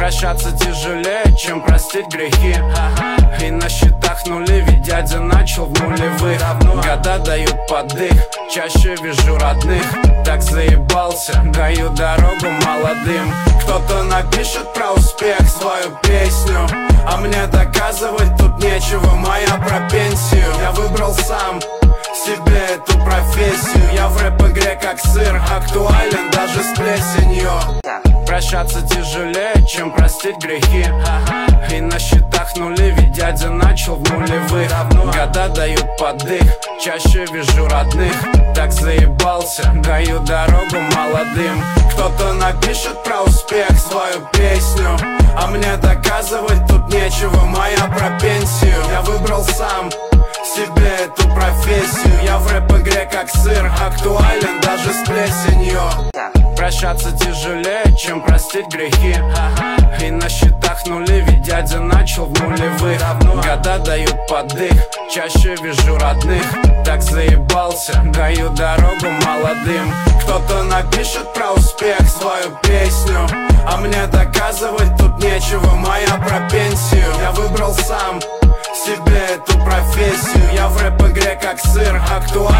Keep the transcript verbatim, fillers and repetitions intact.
Прощаться тяжелее, чем простить грехи. И на счетах нули, ведь дядя начал в нулевых. Года дают подых, чаще вижу родных. Так заебался, даю дорогу молодым. Кто-то напишет про успех свою песню, а мне доказывать тут нечего, моя про пенсию. Я выбрал сам себе эту профессию. Я в рэп-игре как сыр, актуален даже с плесенью. Прощаться тяжелее, чем простить грехи. И на счетах нули, ведь дядя начал в нулевых. Года дают подых, чаще вижу родных. Так заебался, даю дорогу молодым. Кто-то напишет про успех свою песню, а мне доказывать тут нечего, моя про пенсию. Я выбрал сам себе эту профессию. Я в рэп-игре как сыр, актуален даже с плесенью. Прощаться тяжелее, чем простить грехи. И на счетах нули, ведь дядя начал в нулевых. Года дают подых, чаще вижу родных. Так заебался, даю дорогу молодым. Кто-то напишет про успех свою песню, а мне доказывать тут нечего, моя про пенсию. Я выбрал сам себе эту профессию. Я в рэп-игре как сыр, актуален